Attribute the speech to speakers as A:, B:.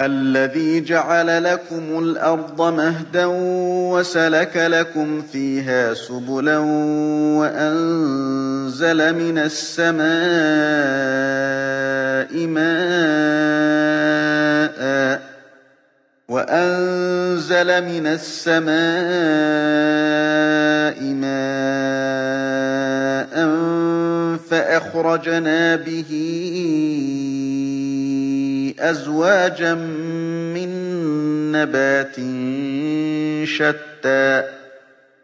A: الذي جعل لكم الأرض مهدا وسلك لكم فيها سبلا وأنزل من السماء ماء فأخرجنا به أزواجا من نبات شتى